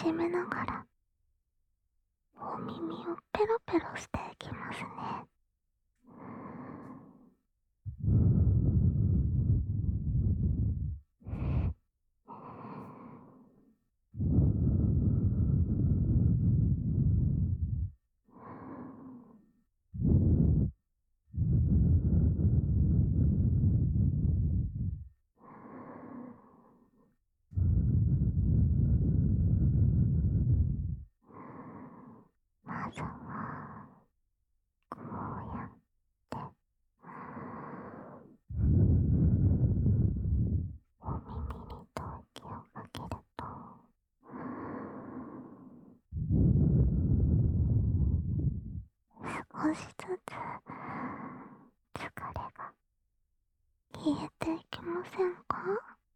しめながらお耳をペロペロしていきますね。まずはこうやってお耳に吐息をかけると、少しずつ疲れが消えていきませんか？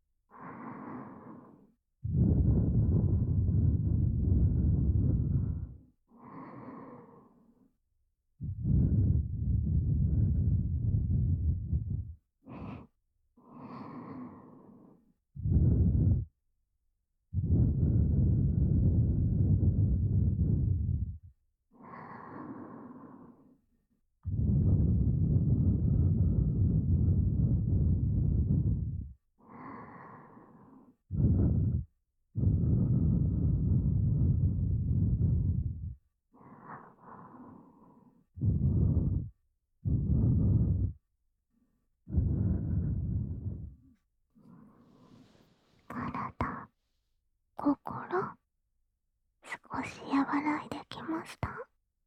体、心、少し和らいできました？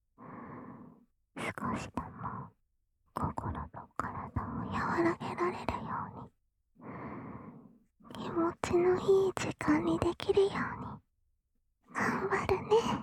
少しでも心と体を和らげられるように、気持ちのいい時間にできるように頑張るね。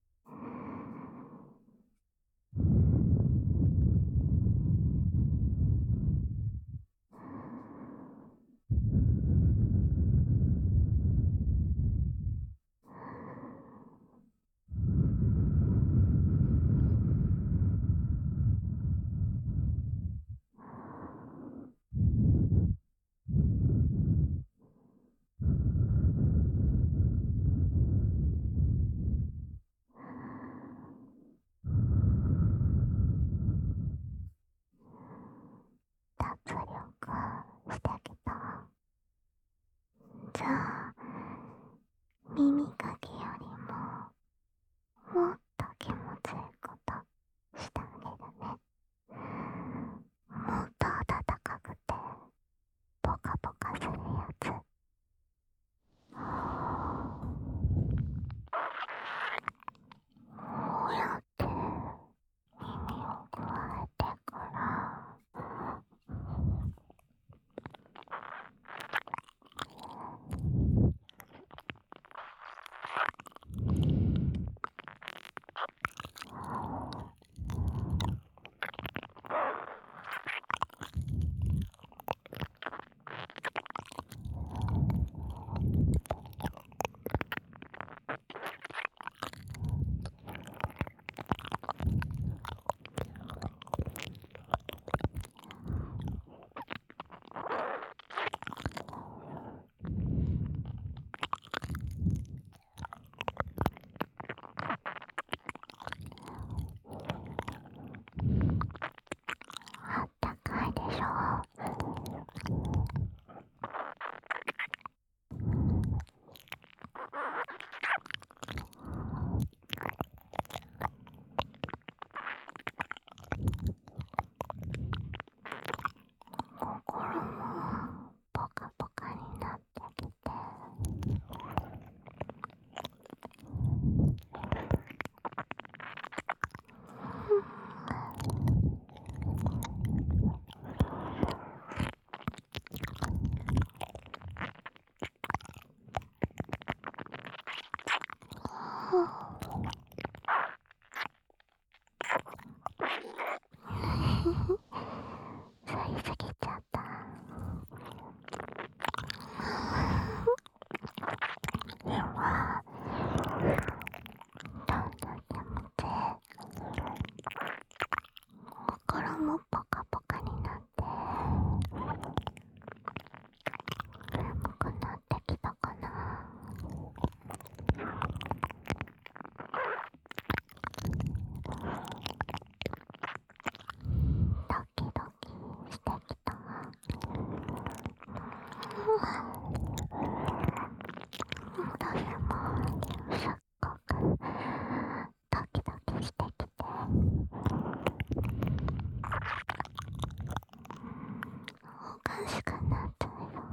脱力してきた。じゃあ耳かきよりももっと気持ちいいことしてあげるね。もっと暖かくてポカポカするやつ。こうやって耳をくわえてから私もすっごくドキドキしてきて、おかしくなっちゃうよ。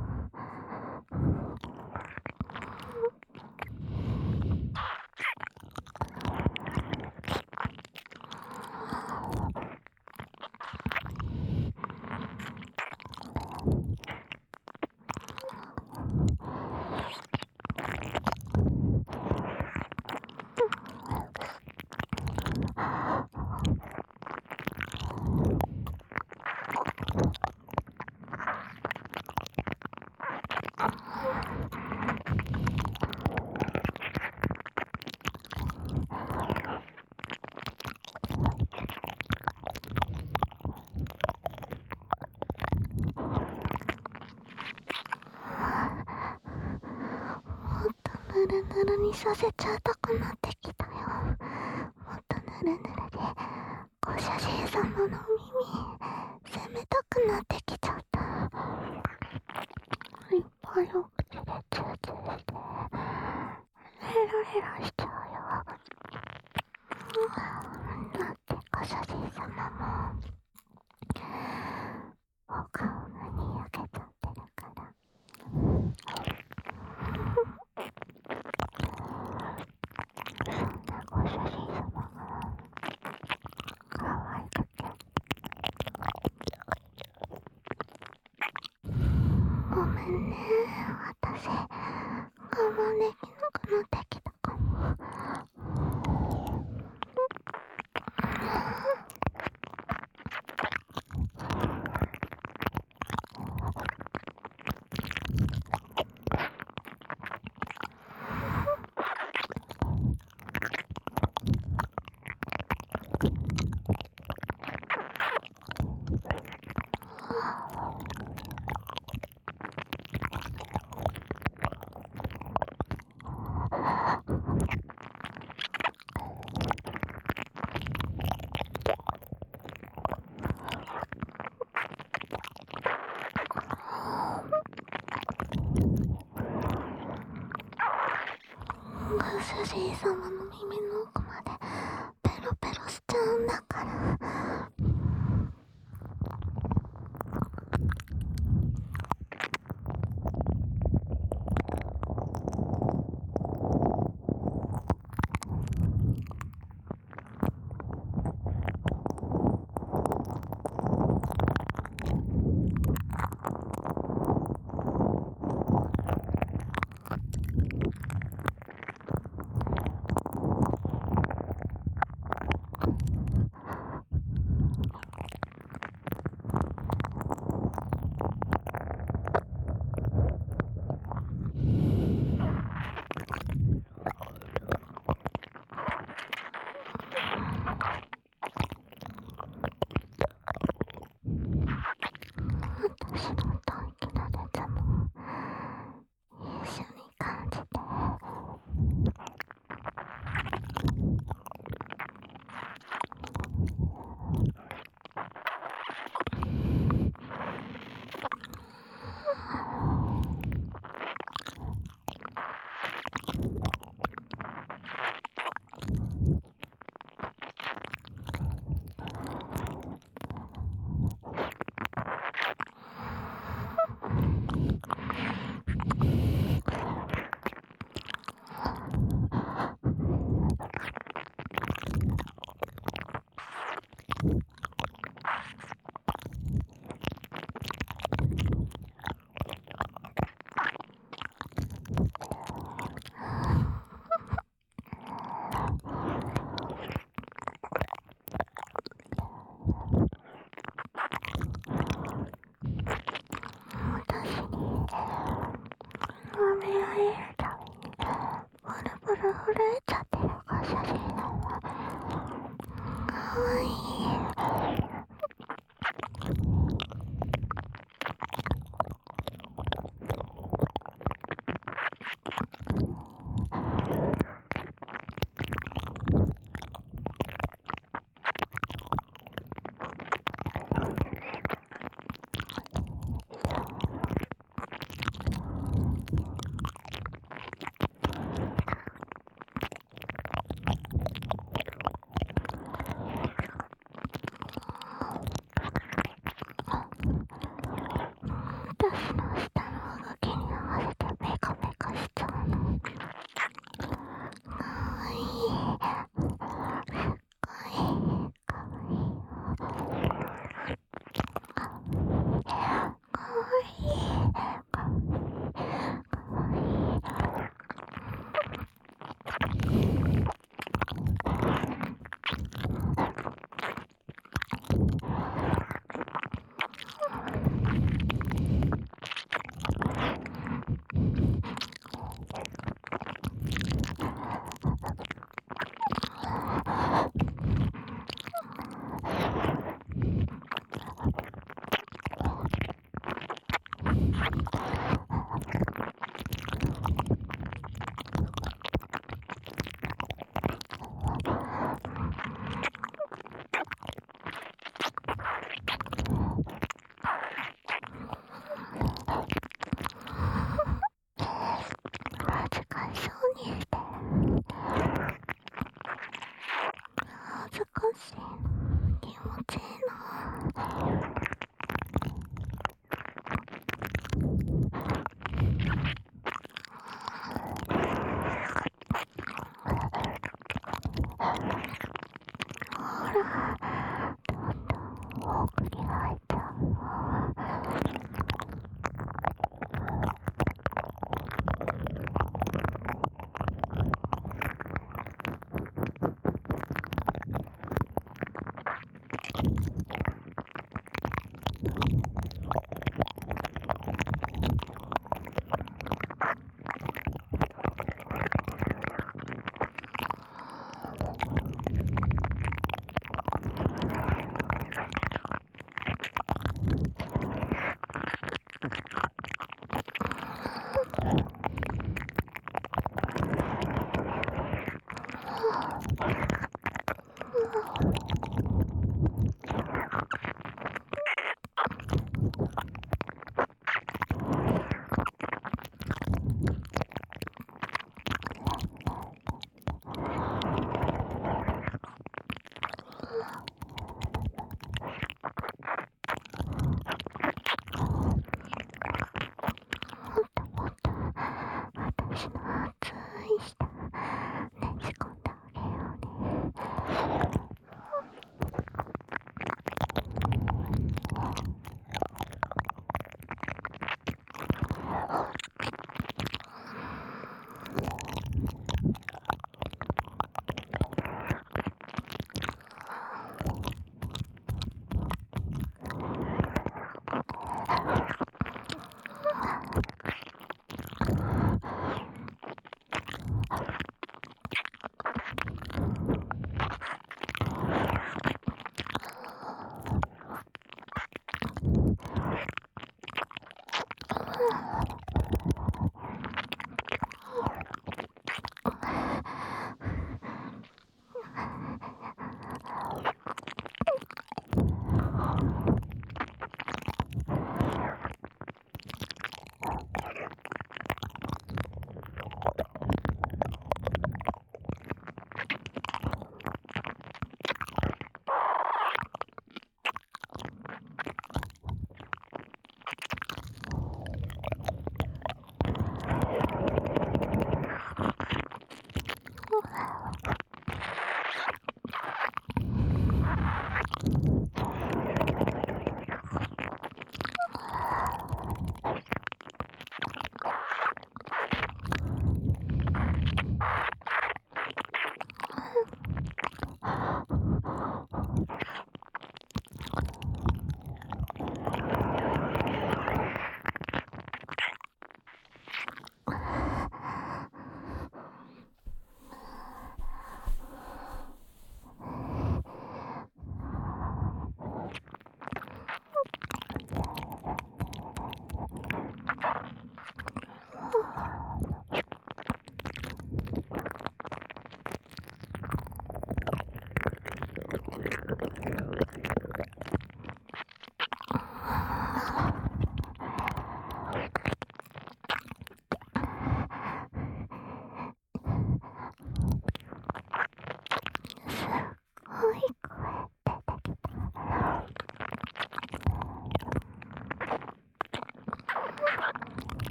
ぬるぬるにさせちゃいたくなってきたよ。もっとぬるぬるでご主人様の耳攻めたくなってきちゃった。いっぱいお口でチューチューしてヘラヘラしちゃうよ。だってご主人様もお顔がにやけちゃってるから。そんなご主人様が可愛くてごめんね。私我慢できなくなってきたかも。ご主人様の耳の奥までペロペロしちゃうんだから。私の大気な熱も一緒に感じて。私に舐められるたびにブルブル震えちゃってるご主人様。かわいい。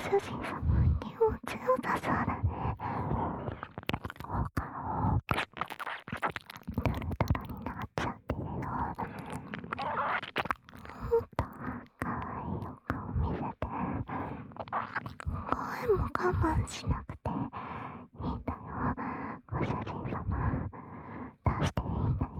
主人様気持ちよさそうだね。お顔トロトロになっちゃってるよ。もっとかわいいお顔見せて。声も我慢しなくていいんだよ。ご主人様出していいんだよ。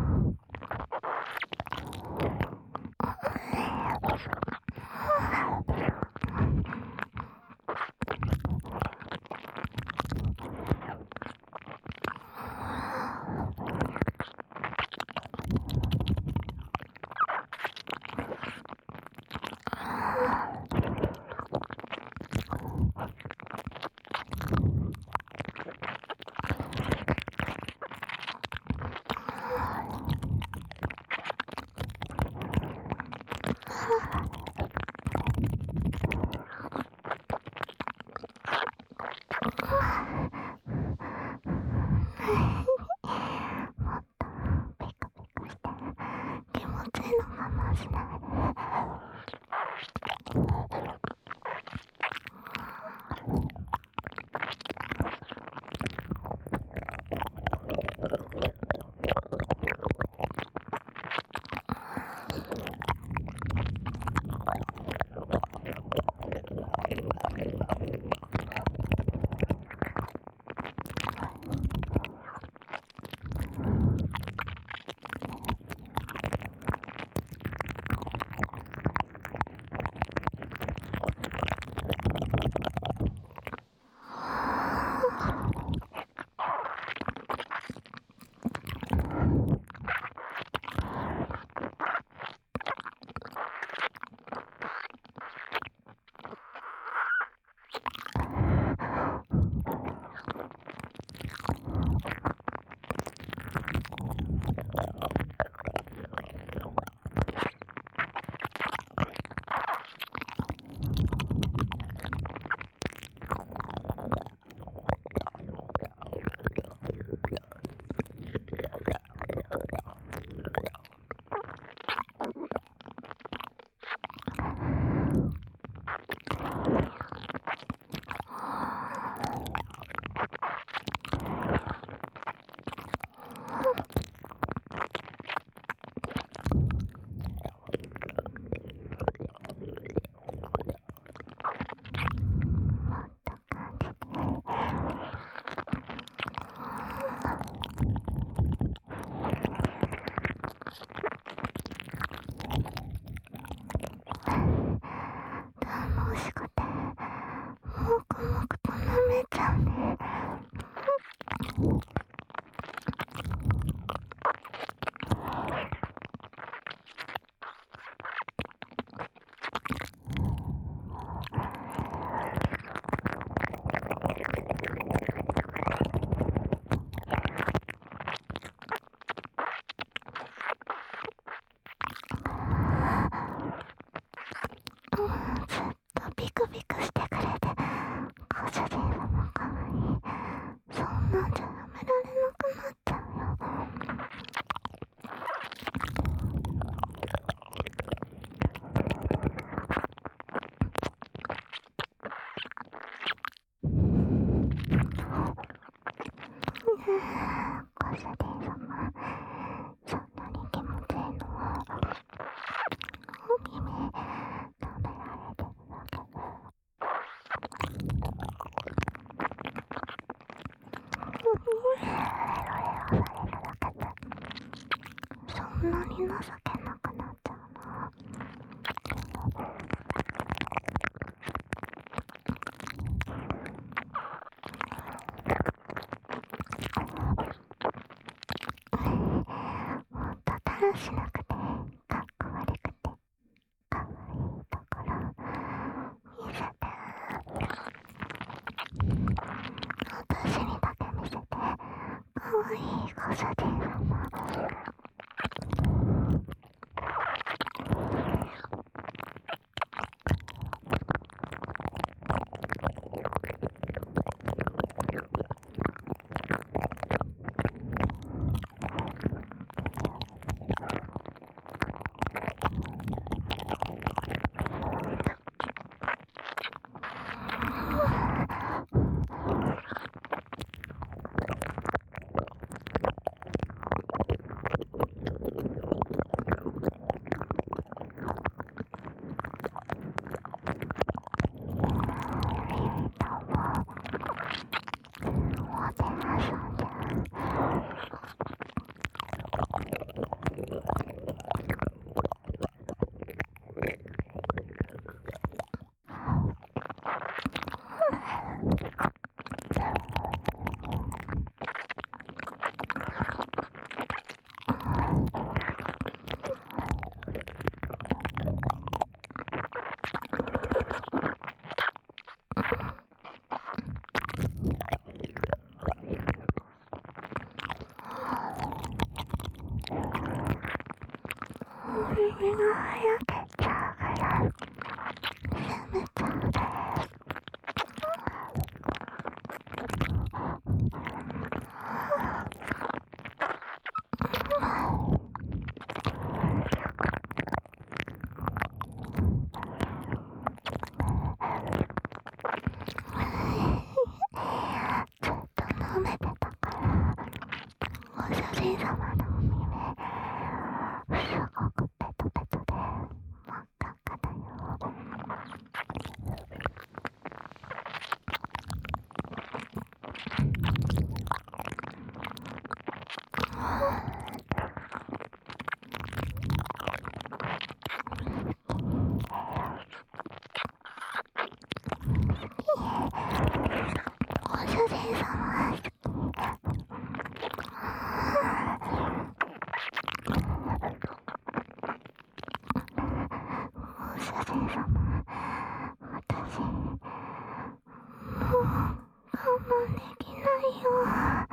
しないで。楽しくてもくもくと舐めちゃうね。ずっとビクビクしてくれて、ご主人様かわいい。そんなんじゃやめられなくなっちゃうよ。ご主人様、そんなに気持ちいいのはお耳舐められてるだけで。そんなに情けなくなっちゃうの。もっとだらしなくてかっこ悪くてかわいいところ見せて。私にだけ見せて。かわいいご主人様。 焼けちゃうぐらい攻めちゃうで。ずっと舐めてたからご主人様のお耳すごくペトペトで真っ赤っかだよ。ご主人様好き。ご主人様、私もう我慢できないよ。